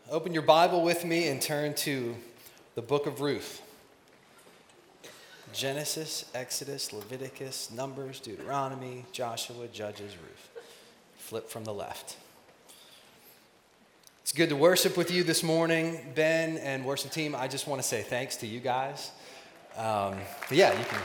Open your Bible with me and turn to the book of Ruth. Genesis, Exodus, Leviticus, Numbers, Deuteronomy, Joshua, Judges, Ruth. Flip from the left. It's good to worship with you this morning. Ben and worship team, I just want to say thanks to you guys. You can.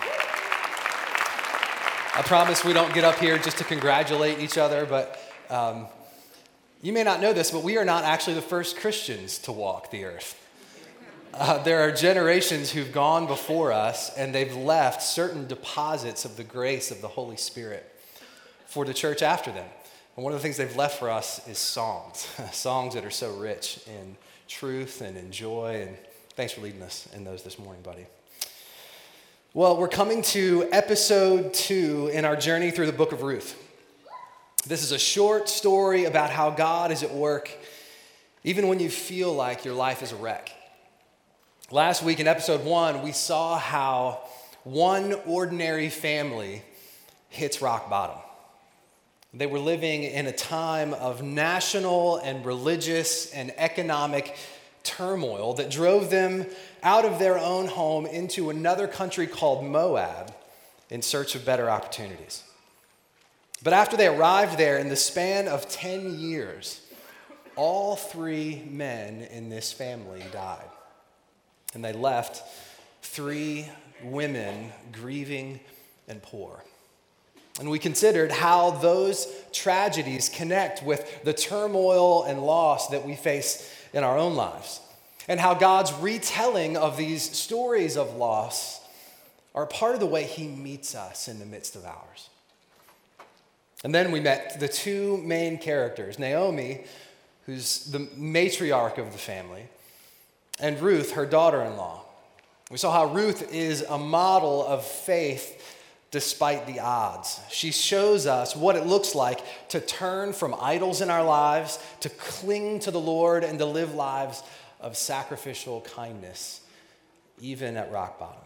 I promise we don't get up here just to congratulate each other, but you may not know this, but we are not actually the first Christians to walk the earth. There are generations who've gone before us, and they've left certain deposits of the grace of the Holy Spirit for the church after them. And one of the things they've left for us is songs, songs that are so rich in truth and in joy. And thanks for leading us in those this morning, buddy. Well, we're coming to episode 2 in our journey through the book of Ruth. This is a short story about how God is at work even when you feel like your life is a wreck. Last week in episode 1, we saw how one ordinary family hits rock bottom. They were living in a time of national and religious and economic turmoil that drove them out of their own home into another country called Moab in search of better opportunities. But after they arrived there, in the span of 10 years, all 3 men in this family died. And they left 3 women grieving and poor. And we considered how those tragedies connect with the turmoil and loss that we face in our own lives, and how God's retelling of these stories of loss are part of the way he meets us in the midst of ours. And then we met the 2 main characters, Naomi, who's the matriarch of the family, and Ruth, her daughter-in-law. We saw how Ruth is a model of faith despite the odds. She shows us what it looks like to turn from idols in our lives, to cling to the Lord, and to live lives of sacrificial kindness, even at rock bottom.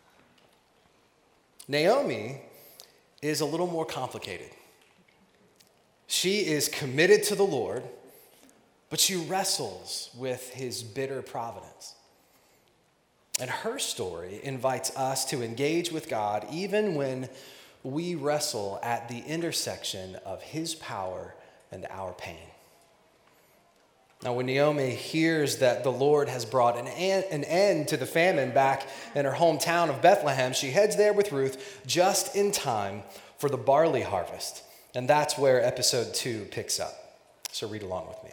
Naomi is a little more complicated. She is committed to the Lord, but she wrestles with his bitter providence. And her story invites us to engage with God even when we wrestle at the intersection of his power and our pain. Now, when Naomi hears that the Lord has brought an end to the famine back in her hometown of Bethlehem, she heads there with Ruth just in time for the barley harvest. And that's where episode 2 picks up. So read along with me.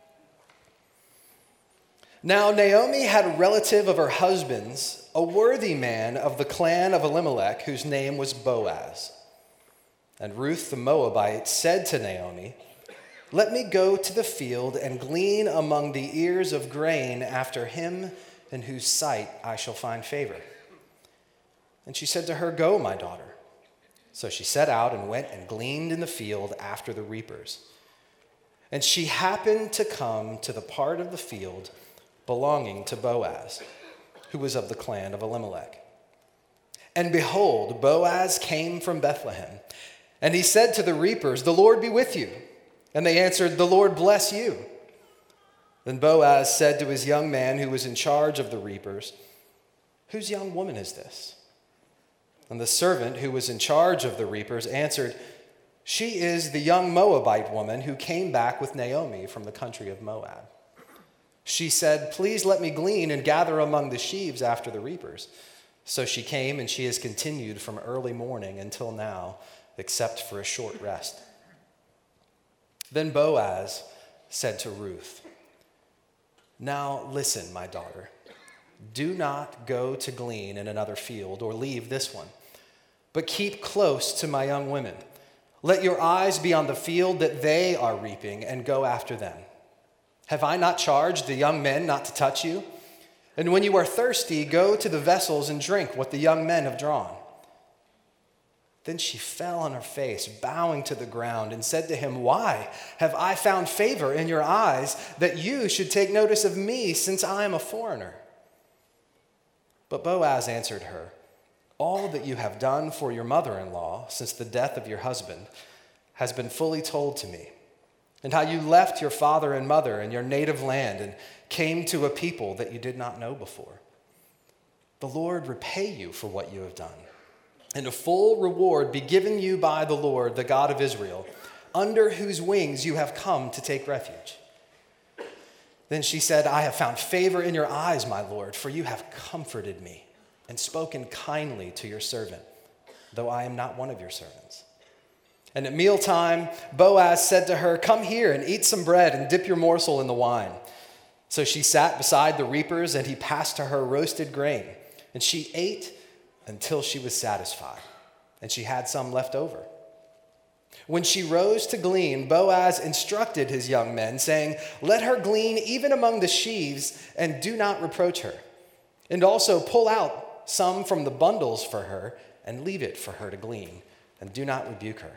Now, Naomi had a relative of her husband's, a worthy man of the clan of Elimelech, whose name was Boaz. And Ruth the Moabite said to Naomi, "Let me go to the field and glean among the ears of grain after him in whose sight I shall find favor." And she said to her, "Go, my daughter." So she set out and went and gleaned in the field after the reapers. And she happened to come to the part of the field belonging to Boaz, who was of the clan of Elimelech. And behold, Boaz came from Bethlehem, and he said to the reapers, "The Lord be with you." And they answered, "The Lord bless you." Then Boaz said to his young man who was in charge of the reapers, "Whose young woman is this?" And the servant who was in charge of the reapers answered, "She is the young Moabite woman who came back with Naomi from the country of Moab. She said, 'Please let me glean and gather among the sheaves after the reapers.' So she came, and she has continued from early morning until now, except for a short rest." Then Boaz said to Ruth, "Now listen, my daughter. Do not go to glean in another field or leave this one, but keep close to my young women. Let your eyes be on the field that they are reaping and go after them. Have I not charged the young men not to touch you? And when you are thirsty, go to the vessels and drink what the young men have drawn." Then she fell on her face, bowing to the ground, and said to him, "Why have I found favor in your eyes that you should take notice of me, since I am a foreigner?" But Boaz answered her, "All that you have done for your mother-in-law since the death of your husband has been fully told to me. and how you left your father and mother and your native land and came to a people that you did not know before. The Lord repay you for what you have done, and a full reward be given you by the Lord, the God of Israel, under whose wings you have come to take refuge." Then she said, "I have found favor in your eyes, my Lord, for you have comforted me and spoken kindly to your servant, though I am not one of your servants." And at mealtime, Boaz said to her, "Come here and eat some bread and dip your morsel in the wine." So she sat beside the reapers, and he passed to her roasted grain. And she ate until she was satisfied, and she had some left over. When she rose to glean, Boaz instructed his young men, saying, "Let her glean even among the sheaves, and do not reproach her. And also pull out some from the bundles for her, and leave it for her to glean, and do not rebuke her."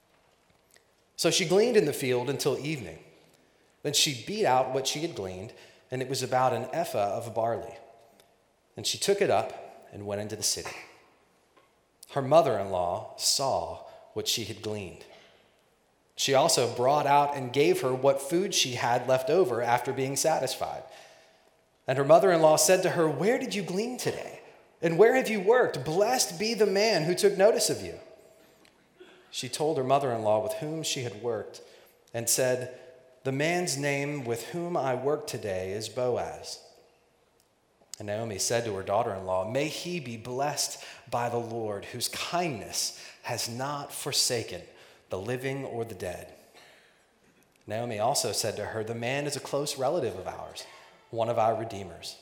So she gleaned in the field until evening. Then she beat out what she had gleaned, and it was about an ephah of barley. And she took it up and went into the city. Her mother-in-law saw what she had gleaned. She also brought out and gave her what food she had left over after being satisfied. And her mother-in-law said to her, "Where did you glean today? And where have you worked? Blessed be the man who took notice of you." She told her mother-in-law with whom she had worked and said, "The man's name with whom I work today is Boaz." And Naomi said to her daughter-in-law, "May he be blessed by the Lord, whose kindness has not forsaken the living or the dead." Naomi also said to her, "The man is a close relative of ours, one of our redeemers."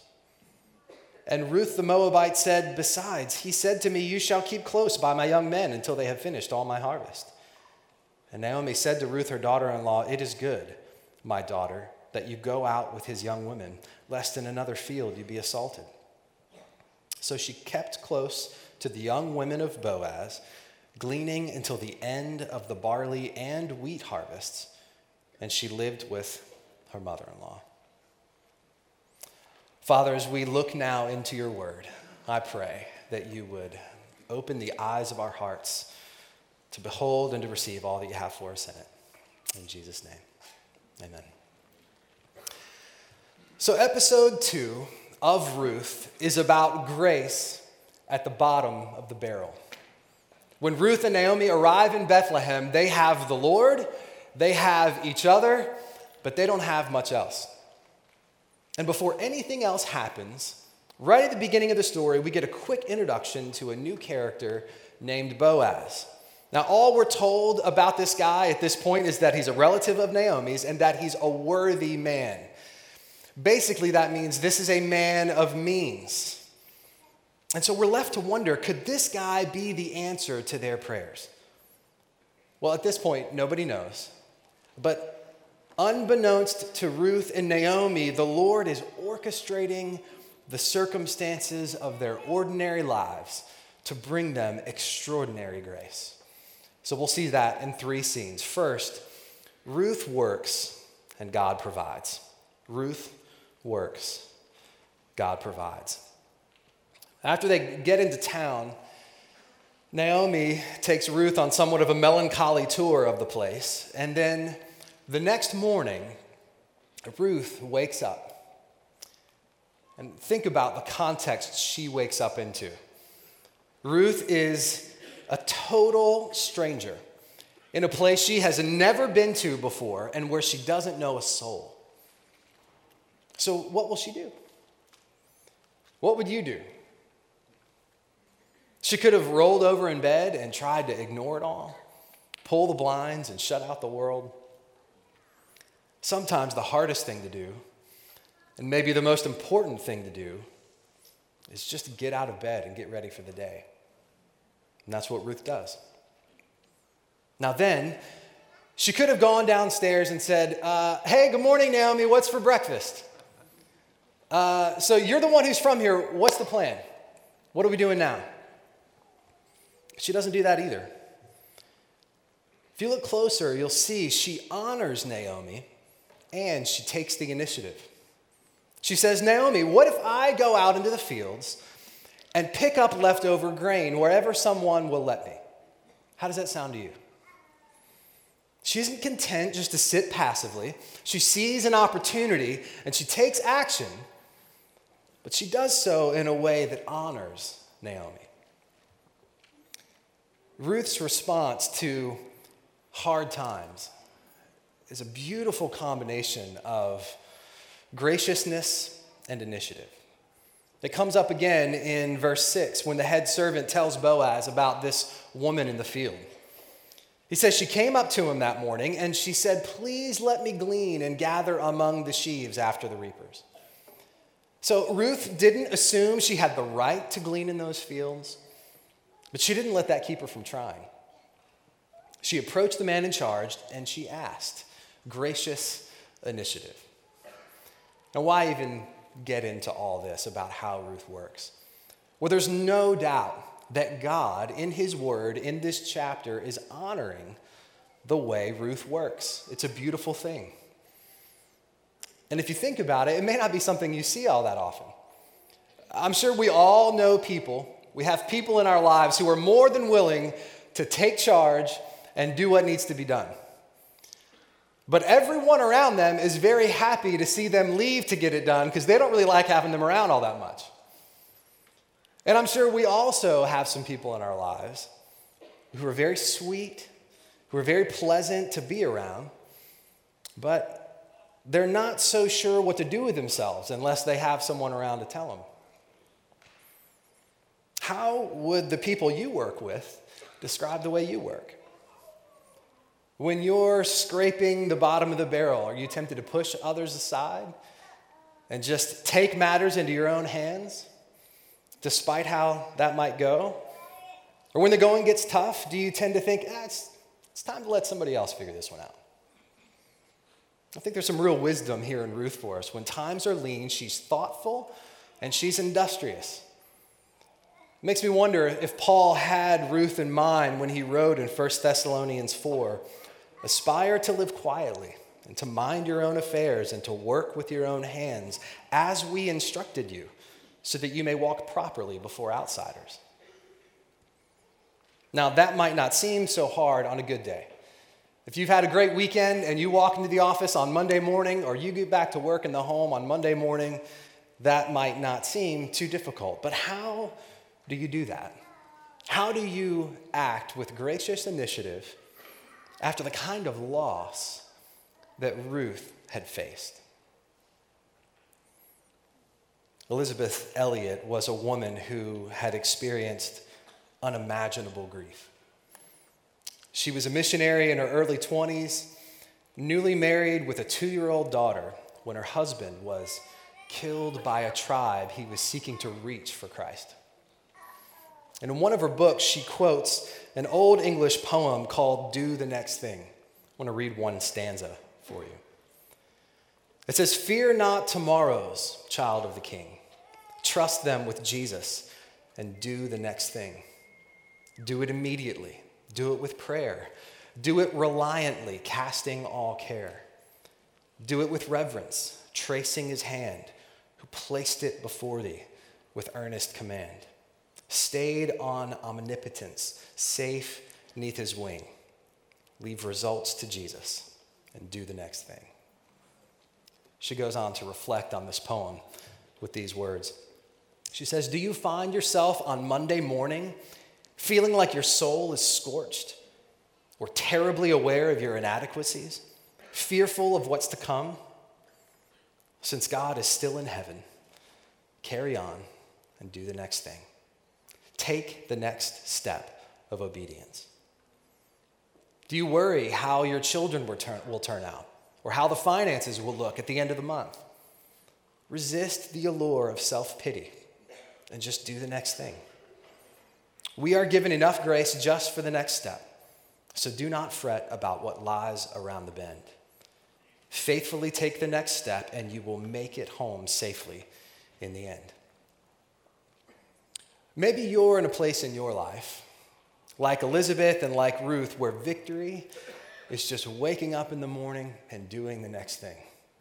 And Ruth the Moabite said, "Besides, he said to me, 'You shall keep close by my young men until they have finished all my harvest.'" And Naomi said to Ruth her daughter-in-law, "It is good, my daughter, that you go out with his young women, lest in another field you be assaulted." So she kept close to the young women of Boaz, gleaning until the end of the barley and wheat harvests, and she lived with her mother-in-law. Father, as we look now into your word, I pray that you would open the eyes of our hearts to behold and to receive all that you have for us in it. In Jesus' name, amen. So episode 2 of Ruth is about grace at the bottom of the barrel. When Ruth and Naomi arrive in Bethlehem, they have the Lord, they have each other, but they don't have much else. And before anything else happens, right at the beginning of the story, we get a quick introduction to a new character named Boaz. Now, all we're told about this guy at this point is that he's a relative of Naomi's and that he's a worthy man. Basically, that means this is a man of means. And so we're left to wonder, could this guy be the answer to their prayers? Well, at this point, nobody knows. But unbeknownst to Ruth and Naomi, the Lord is orchestrating the circumstances of their ordinary lives to bring them extraordinary grace. So we'll see that in 3 scenes. First, Ruth works and God provides. Ruth works, God provides. After they get into town, Naomi takes Ruth on somewhat of a melancholy tour of the place. And then the next morning, Ruth wakes up. And think about the context she wakes up into. Ruth is a total stranger in a place she has never been to before and where she doesn't know a soul. So what will she do? What would you do? She could have rolled over in bed and tried to ignore it all, pull the blinds and shut out the world. Sometimes the hardest thing to do, and maybe the most important thing to do, is just to get out of bed and get ready for the day. And that's what Ruth does. Now then, she could have gone downstairs and said, "Hey, good morning, Naomi, what's for breakfast? So you're the one who's from here, what's the plan? What are we doing now?" She doesn't do that either. If you look closer, you'll see she honors Naomi and she takes the initiative. She says, "Naomi, what if I go out into the fields and pick up leftover grain wherever someone will let me?" How does that sound to you? She isn't content just to sit passively. She sees an opportunity and she takes action, but she does so in a way that honors Naomi. Ruth's response to hard times is a beautiful combination of graciousness and initiative. It comes up again in verse 6 when the head servant tells Boaz about this woman in the field. He says, she came up to him that morning and she said, please let me glean and gather among the sheaves after the reapers. So Ruth didn't assume she had the right to glean in those fields, but she didn't let that keep her from trying. She approached the man in charge and she asked. Gracious initiative. Now, why even get into all this about how Ruth works? Well, there's no doubt that God, in his word, in this chapter, is honoring the way Ruth works. It's a beautiful thing. And if you think about it, it may not be something you see all that often. I'm sure we all know people, we have people in our lives who are more than willing to take charge and do what needs to be done. But everyone around them is very happy to see them leave to get it done because they don't really like having them around all that much. And I'm sure we also have some people in our lives who are very sweet, who are very pleasant to be around, but they're not so sure what to do with themselves unless they have someone around to tell them. How would the people you work with describe the way you work? When you're scraping the bottom of the barrel, are you tempted to push others aside and just take matters into your own hands, despite how that might go? Or when the going gets tough, do you tend to think, it's time to let somebody else figure this one out? I think there's some real wisdom here in Ruth for us. When times are lean, she's thoughtful and she's industrious. It makes me wonder if Paul had Ruth in mind when he wrote in 1 Thessalonians 4, aspire to live quietly and to mind your own affairs and to work with your own hands as we instructed you, so that you may walk properly before outsiders. Now, that might not seem so hard on a good day. If you've had a great weekend and you walk into the office on Monday morning, or you get back to work in the home on Monday morning, that might not seem too difficult. But how do you do that? How do you act with gracious initiative after the kind of loss that Ruth had faced? Elizabeth Elliot was a woman who had experienced unimaginable grief. She was a missionary in her early 20s, newly married with a 2-year-old daughter when her husband was killed by a tribe he was seeking to reach for Christ. And in one of her books, she quotes an old English poem called Do the Next Thing. I want to read one stanza for you. It says, fear not tomorrows, child of the King. Trust them with Jesus and do the next thing. Do it immediately. Do it with prayer. Do it reliantly, casting all care. Do it with reverence, tracing his hand, who placed it before thee with earnest command. Stayed on omnipotence, safe neath his wing. Leave results to Jesus and do the next thing. She goes on to reflect on this poem with these words. She says, do you find yourself on Monday morning feeling like your soul is scorched, or terribly aware of your inadequacies, fearful of what's to come? Since God is still in heaven, carry on and do the next thing. Take the next step of obedience. Do you worry how your children will turn out, or how the finances will look at the end of the month? Resist the allure of self-pity and just do the next thing. We are given enough grace just for the next step, so do not fret about what lies around the bend. Faithfully take the next step, and you will make it home safely in the end. Maybe you're in a place in your life, like Elizabeth and like Ruth, where victory is just waking up in the morning and doing the next thing.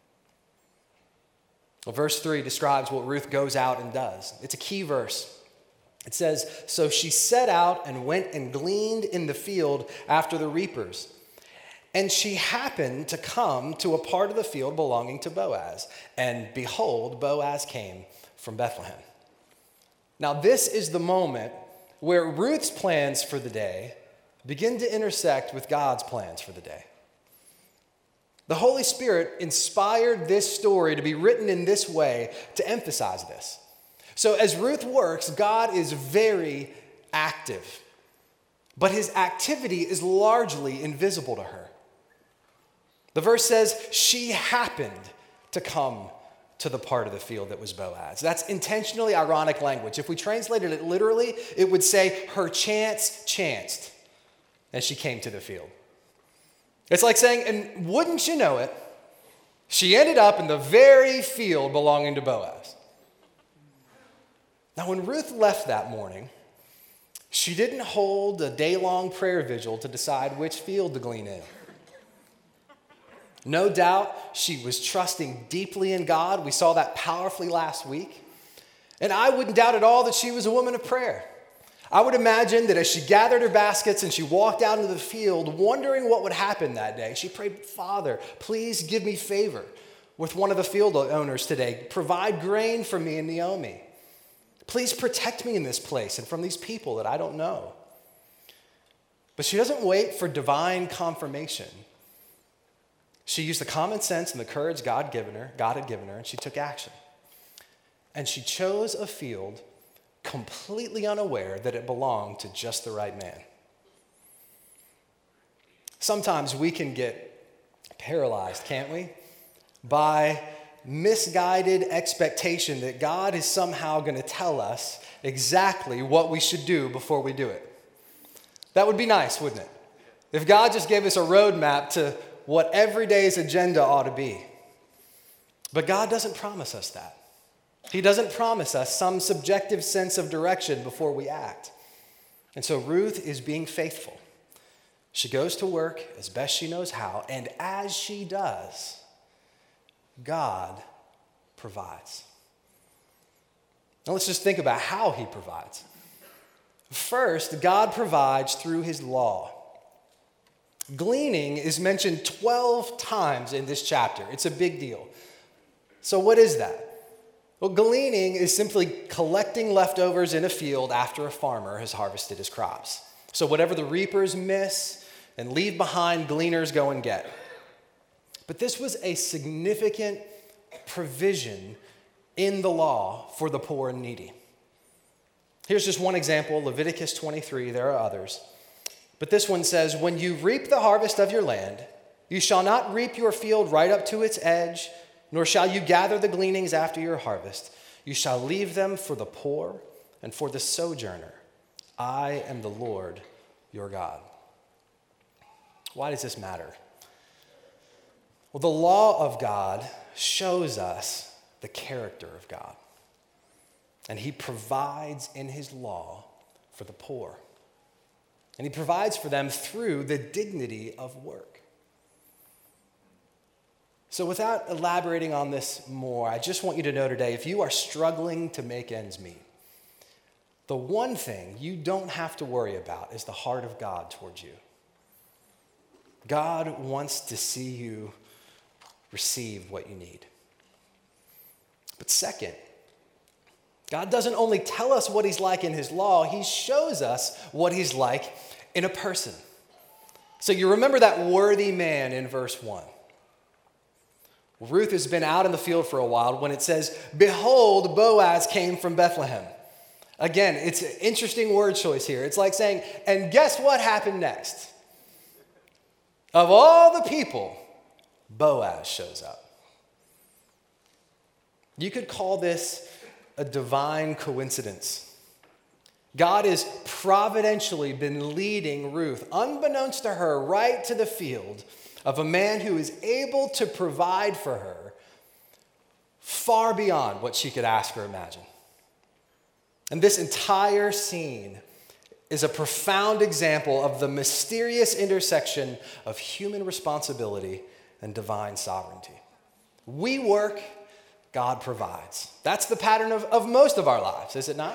Well, verse 3 describes what Ruth goes out and does. It's a key verse. It says, so she set out and went and gleaned in the field after the reapers. And she happened to come to a part of the field belonging to Boaz. And behold, Boaz came from Bethlehem. Now, this is the moment where Ruth's plans for the day begin to intersect with God's plans for the day. The Holy Spirit inspired this story to be written in this way to emphasize this. So as Ruth works, God is very active, but his activity is largely invisible to her. The verse says, she happened to come to the part of the field that was Boaz. That's intentionally ironic language. If we translated it literally, it would say her chance chanced as she came to the field. It's like saying, and wouldn't you know it, she ended up in the very field belonging to Boaz. Now, when Ruth left that morning, she didn't hold a day-long prayer vigil to decide which field to glean in. No doubt she was trusting deeply in God. We saw that powerfully last week. And I wouldn't doubt at all that she was a woman of prayer. I would imagine that as she gathered her baskets and she walked out into the field, wondering what would happen that day, she prayed, Father, please give me favor with one of the field owners today. Provide grain for me and Naomi. Please protect me in this place and from these people that I don't know. But she doesn't wait for divine confirmation. She used the common sense and the courage God had given her, and she took action. And she chose a field completely unaware that it belonged to just the right man. Sometimes we can get paralyzed, can't we? By misguided expectation that God is somehow going to tell us exactly what we should do before we do it. That would be nice, wouldn't it? If God just gave us a roadmap to what every day's agenda ought to be. But God doesn't promise us that. He doesn't promise us some subjective sense of direction before we act. And so Ruth is being faithful. She goes to work as best she knows how, and as she does, God provides. Now let's just think about how he provides. First, God provides through his law. Gleaning is mentioned 12 times in this chapter. It's a big deal. So what is that? Well, gleaning is simply collecting leftovers in a field after a farmer has harvested his crops. So whatever the reapers miss and leave behind, gleaners go and get. But this was a significant provision in the law for the poor and needy. Here's just one example, Leviticus 23. There are others. But this one says, when you reap the harvest of your land, you shall not reap your field right up to its edge, nor shall you gather the gleanings after your harvest. You shall leave them for the poor and for the sojourner. I am the Lord your God. Why does this matter? Well, the law of God shows us the character of God. And he provides in his law for the poor. And he provides for them through the dignity of work. So without elaborating on this more, I just want you to know today, if you are struggling to make ends meet, the one thing you don't have to worry about is the heart of God towards you. God wants to see you receive what you need. But second, God doesn't only tell us what he's like in his law, he shows us what he's like in a person. So you remember that worthy man in verse 1. Ruth has been out in the field for a while when it says, behold, Boaz came from Bethlehem. Again, it's an interesting word choice here. It's like saying, and guess what happened next? Of all the people, Boaz shows up. You could call this a divine coincidence. God has providentially been leading Ruth, unbeknownst to her, right to the field of a man who is able to provide for her far beyond what she could ask or imagine. And this entire scene is a profound example of the mysterious intersection of human responsibility and divine sovereignty. We work, God provides. That's the pattern of most of our lives, is it not?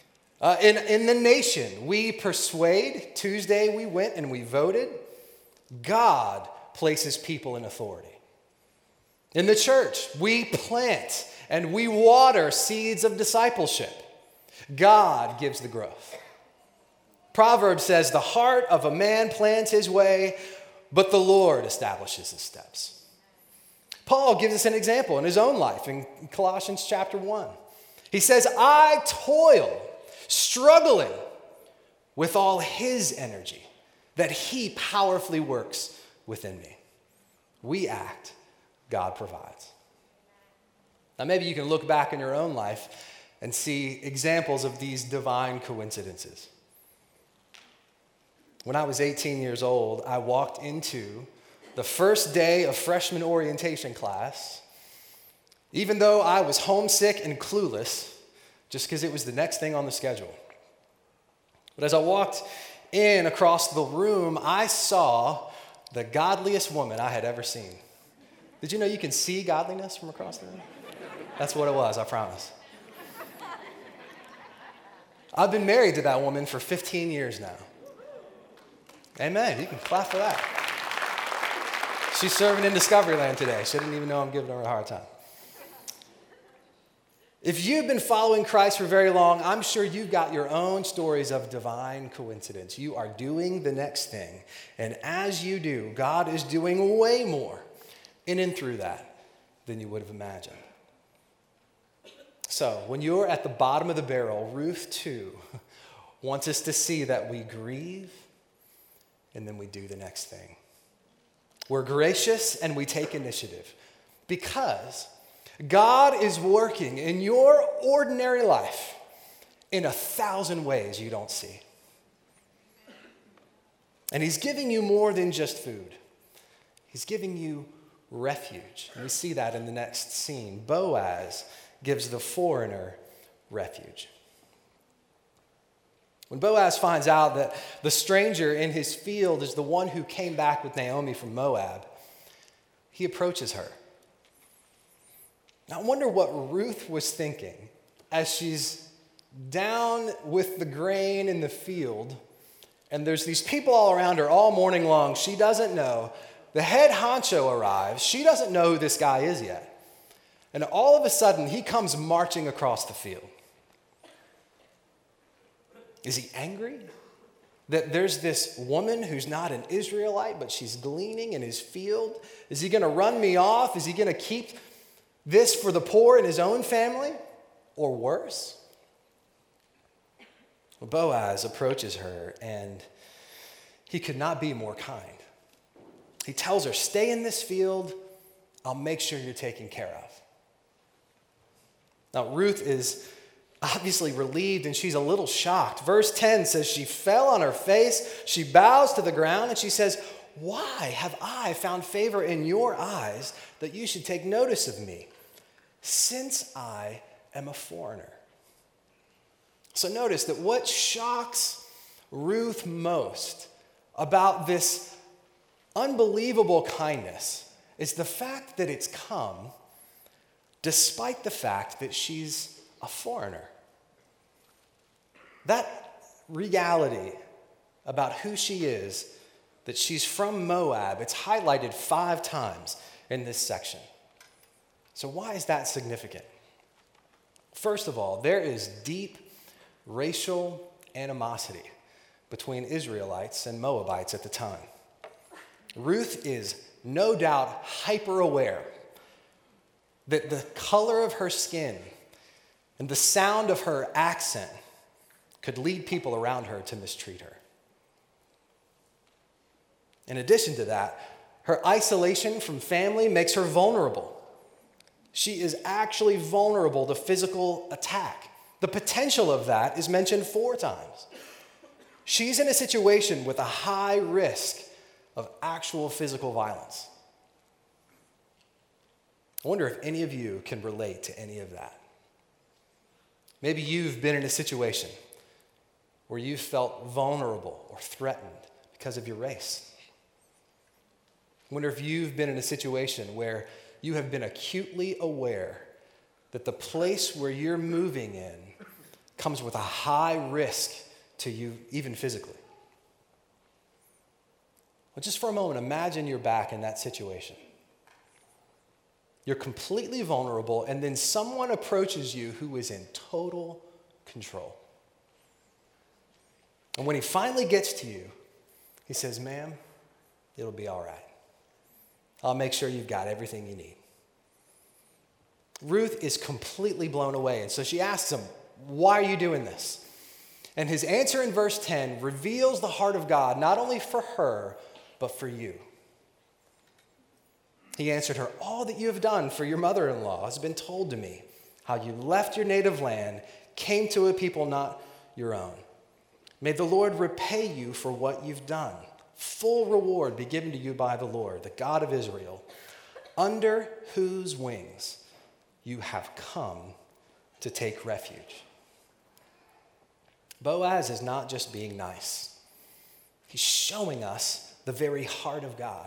In the nation, we persuade. Tuesday we went and we voted. God places people in authority. In the church, we plant and we water seeds of discipleship. God gives the growth. Proverbs says, the heart of a man plans his way, but the Lord establishes his steps. Paul gives us an example in his own life in Colossians chapter 1. He says, I toil, struggling with all his energy that he powerfully works within me. We act, God provides. Now, maybe you can look back in your own life and see examples of these divine coincidences. When I was 18 years old, I walked into the first day of freshman orientation class, even though I was homesick and clueless, just because it was the next thing on the schedule. But as I walked in across the room, I saw the godliest woman I had ever seen. Did you know you can see godliness from across the room? That's what it was, I promise. I've been married to that woman for 15 years now. Amen. You can clap for that. She's serving in Discoveryland today. She didn't even know I'm giving her a hard time. If you've been following Christ for very long, I'm sure you've got your own stories of divine coincidence. You are doing the next thing. And as you do, God is doing way more in and through that than you would have imagined. So when you're at the bottom of the barrel, Ruth 2 wants us to see that we grieve and then we do the next thing. We're gracious and we take initiative because God is working in your ordinary life in 1,000 ways you don't see. And he's giving you more than just food. He's giving you refuge. And we see that in the next scene. Boaz gives the foreigner refuge. When Boaz finds out that the stranger in his field is the one who came back with Naomi from Moab, he approaches her. Now, I wonder what Ruth was thinking as she's down with the grain in the field, and there's these people all around her all morning long. She doesn't know. The head honcho arrives. She doesn't know who this guy is yet. And all of a sudden, he comes marching across the field. Is he angry that there's this woman who's not an Israelite, but she's gleaning in his field? Is he going to run me off? Is he going to keep this for the poor in his own family? Or worse? Well, Boaz approaches her, and he could not be more kind. He tells her, stay in this field. I'll make sure you're taken care of. Now, Ruth is obviously relieved, and she's a little shocked. Verse 10 says she fell on her face, she bows to the ground, and she says, why have I found favor in your eyes that you should take notice of me, since I am a foreigner? So notice that what shocks Ruth most about this unbelievable kindness is the fact that it's come despite the fact that she's a foreigner. That reality about who she is, that she's from Moab, it's highlighted 5 times in this section. So why is that significant? First of all, there is deep racial animosity between Israelites and Moabites at the time. Ruth is no doubt hyper aware that the color of her skin and the sound of her accent could lead people around her to mistreat her. In addition to that, her isolation from family makes her vulnerable. She is actually vulnerable to physical attack. The potential of that is mentioned 4 times. She's in a situation with a high risk of actual physical violence. I wonder if any of you can relate to any of that. Maybe you've been in a situation where you felt vulnerable or threatened because of your race. I wonder if you've been in a situation where you have been acutely aware that the place where you're moving in comes with a high risk to you, even physically. Well, just for a moment, imagine you're back in that situation. You're completely vulnerable, and then someone approaches you who is in total control. And when he finally gets to you, he says, "Ma'am, it'll be all right. I'll make sure you've got everything you need." Ruth is completely blown away, and so she asks him, "Why are you doing this?" And his answer in verse 10 reveals the heart of God, not only for her, but for you. He answered her, "All that you have done for your mother-in-law has been told to me, how you left your native land, came to a people not your own. May the Lord repay you for what you've done. Full reward be given to you by the Lord, the God of Israel, under whose wings you have come to take refuge." Boaz is not just being nice. He's showing us the very heart of God.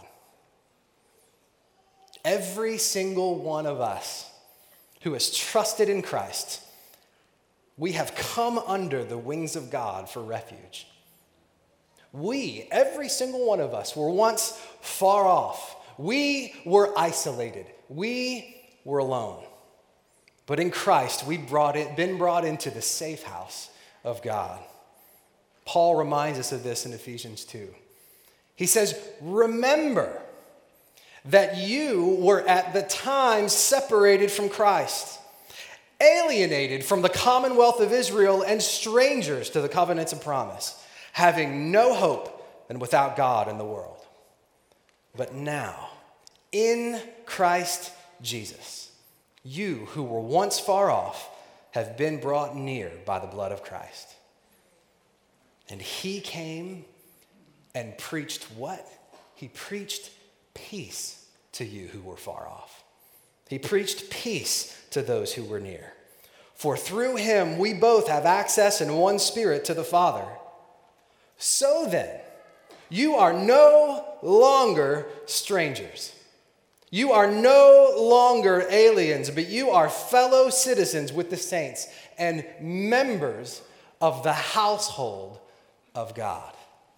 Every single one of us who has trusted in Christ, we have come under the wings of God for refuge. We, every single one of us, were once far off. We were isolated. We were alone. But in Christ, we've been brought into the safe house of God. Paul reminds us of this in Ephesians 2. He says, "Remember that you were at the time separated from Christ, alienated from the commonwealth of Israel and strangers to the covenants of promise, having no hope and without God in the world. But now, in Christ Jesus, you who were once far off have been brought near by the blood of Christ." And he came and preached what? He preached peace to you who were far off. He preached peace to those who were near. For through him we both have access in one spirit to the Father. So then, you are no longer strangers. You are no longer aliens, but you are fellow citizens with the saints and members of the household of God.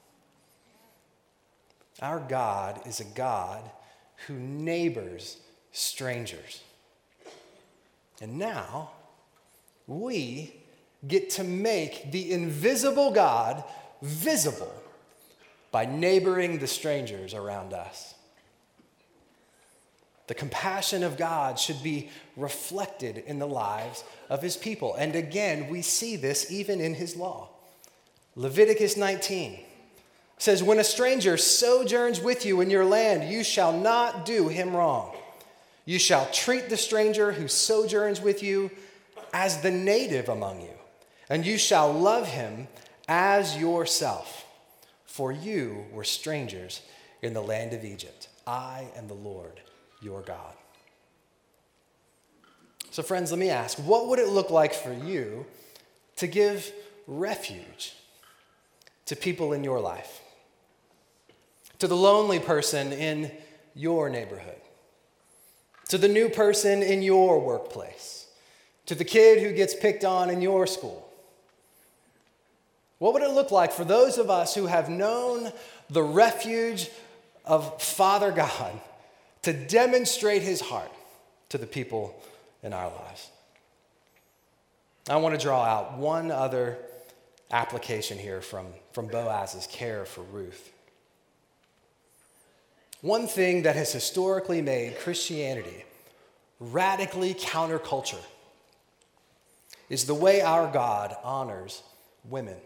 Our God is a God who neighbors strangers. And now, we get to make the invisible God visible by neighboring the strangers around us. The compassion of God should be reflected in the lives of his people. And again, we see this even in his law. Leviticus 19 says, "When a stranger sojourns with you in your land, you shall not do him wrong. You shall treat the stranger who sojourns with you as the native among you, and you shall love him as yourself. For you were strangers in the land of Egypt. I am the Lord your God." So friends, let me ask, what would it look like for you to give refuge to people in your life? To the lonely person in your neighborhood? To the new person in your workplace? To the kid who gets picked on in your school? What would it look like for those of us who have known the refuge of Father God to demonstrate his heart to the people in our lives? I want to draw out one other application here from Boaz's care for Ruth. One thing that has historically made Christianity radically counterculture is the way our God honors women.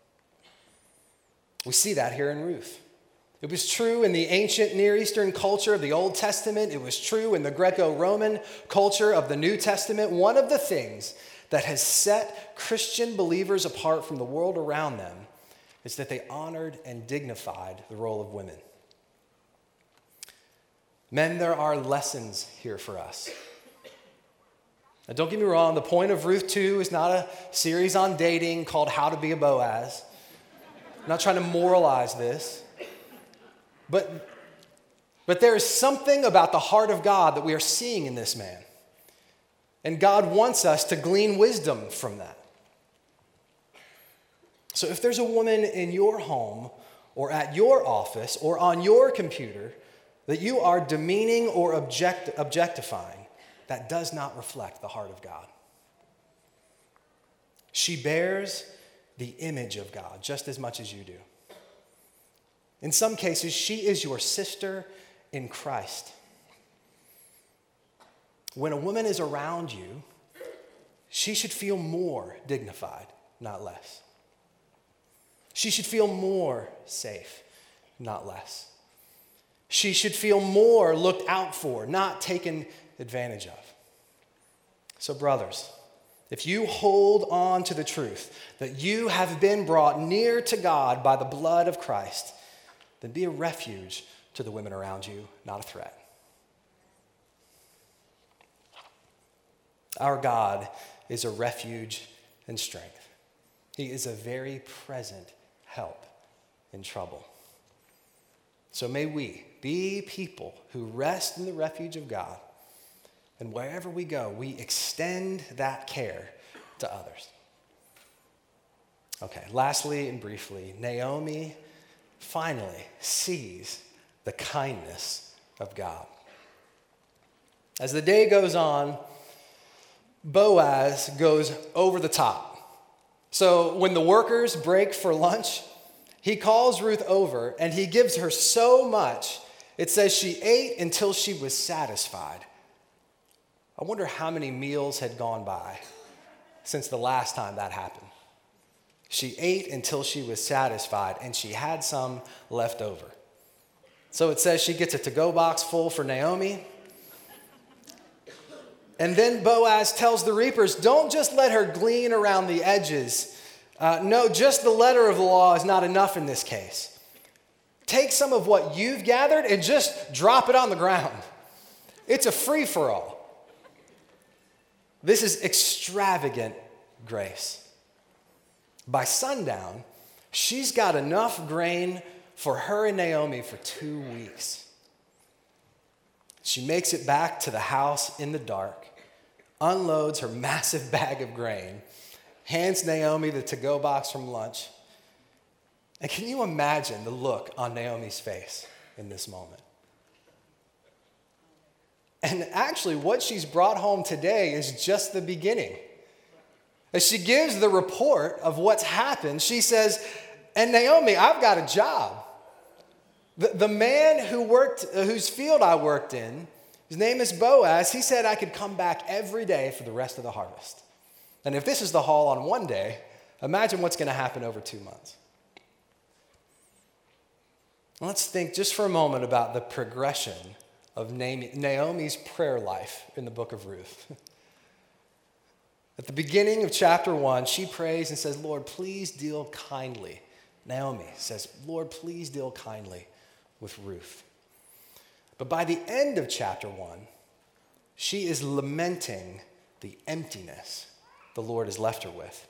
We see that here in Ruth. It was true in the ancient Near Eastern culture of the Old Testament. It was true in the Greco-Roman culture of the New Testament. One of the things that has set Christian believers apart from the world around them is that they honored and dignified the role of women. Men, there are lessons here for us. Now, don't get me wrong, the point of Ruth 2 is not a series on dating called How to Be a Boaz. I'm not trying to moralize this. But there is something about the heart of God that we are seeing in this man. And God wants us to glean wisdom from that. So if there's a woman in your home or at your office or on your computer that you are demeaning or objectifying, that does not reflect the heart of God. She bears the image of God just as much as you do. In some cases, she is your sister in Christ. When a woman is around you, she should feel more dignified, not less. She should feel more safe, not less. She should feel more looked out for, not taken advantage of. So, brothers, if you hold on to the truth that you have been brought near to God by the blood of Christ, then be a refuge to the women around you, not a threat. Our God is a refuge and strength. He is a very present help in trouble. So may we be people who rest in the refuge of God, and wherever we go, we extend that care to others. Okay, lastly and briefly, Naomi finally sees the kindness of God. As the day goes on, Boaz goes over the top. So when the workers break for lunch, he calls Ruth over and he gives her so much, it says she ate until she was satisfied. I wonder how many meals had gone by since the last time that happened. She ate until she was satisfied, and she had some left over. So it says she gets a to-go box full for Naomi. And then Boaz tells the reapers, don't just let her glean around the edges. No, just the letter of the law is not enough in this case. Take some of what you've gathered and just drop it on the ground. It's a free-for-all. This is extravagant grace. By sundown, she's got enough grain for her and Naomi for 2 weeks. She makes it back to the house in the dark, unloads her massive bag of grain, hands Naomi the to-go box from lunch. And can you imagine the look on Naomi's face in this moment? And actually, what she's brought home today is just the beginning. As she gives the report of what's happened, she says, and Naomi, I've got a job. The man whose field I worked in, his name is Boaz, he said I could come back every day for the rest of the harvest. And if this is the haul on one day, imagine what's going to happen over 2 months. Let's think just for a moment about the progression of Naomi's prayer life in the book of Ruth. At the beginning of chapter 1, she prays and says, Lord, please deal kindly. Naomi says, Lord, please deal kindly with Ruth. But by the end of chapter 1, she is lamenting the emptiness the Lord has left her with.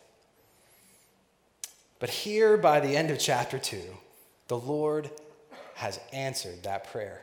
But here, by the end of chapter 2, the Lord has answered that prayer.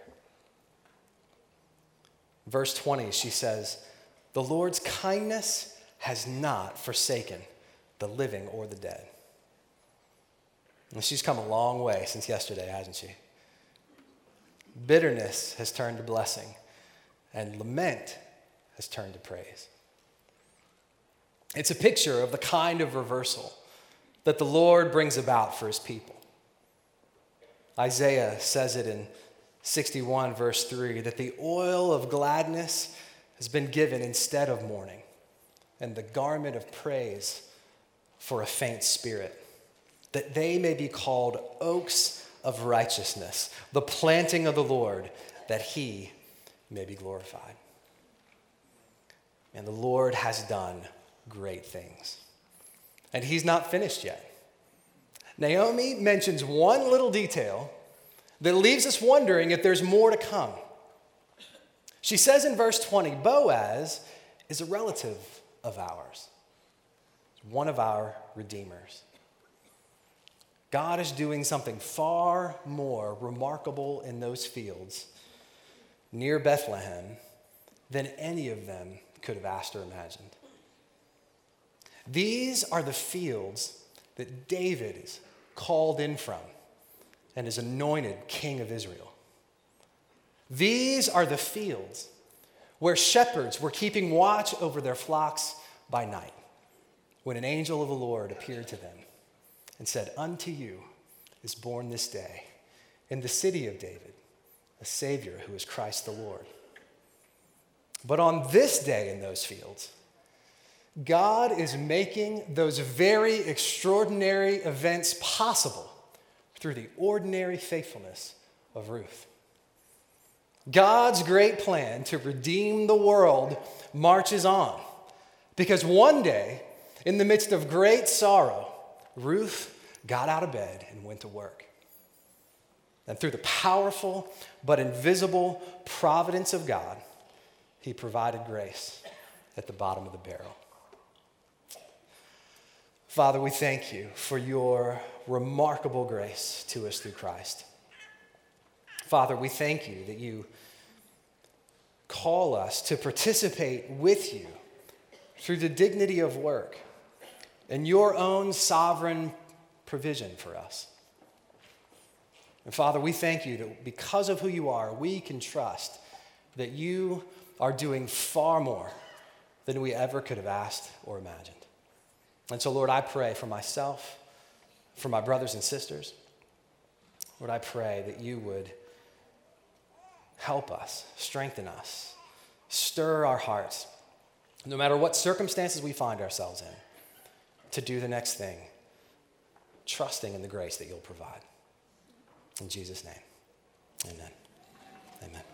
Verse 20, she says, the Lord's kindness has not forsaken the living or the dead. And she's come a long way since yesterday, hasn't she? Bitterness has turned to blessing, and lament has turned to praise. It's a picture of the kind of reversal that the Lord brings about for his people. Isaiah says it in 61, verse 3, that the oil of gladness has been given instead of mourning, and the garment of praise for a faint spirit, that they may be called oaks of righteousness, the planting of the Lord, that he may be glorified. And the Lord has done great things. And he's not finished yet. Naomi mentions one little detail that leaves us wondering if there's more to come. She says in verse 20, Boaz is a relative of ours, one of our redeemers. God is doing something far more remarkable in those fields near Bethlehem than any of them could have asked or imagined. These are the fields that David is called in from and is anointed king of Israel. These are the fields where shepherds were keeping watch over their flocks by night, when an angel of the Lord appeared to them and said, "Unto you is born this day in the city of David a Savior who is Christ the Lord." But on this day in those fields, God is making those very extraordinary events possible through the ordinary faithfulness of Ruth. God's great plan to redeem the world marches on, because one day, in the midst of great sorrow, Ruth got out of bed and went to work. And through the powerful but invisible providence of God, he provided grace at the bottom of the barrel. Father, we thank you for your remarkable grace to us through Christ. Father, we thank you that you call us to participate with you through the dignity of work and your own sovereign provision for us. And Father, we thank you that because of who you are, we can trust that you are doing far more than we ever could have asked or imagined. And so, Lord, I pray for myself, for my brothers and sisters. Lord, I pray that you would help us, strengthen us, stir our hearts, no matter what circumstances we find ourselves in, to do the next thing, trusting in the grace that you'll provide. In Jesus' name, amen. Amen.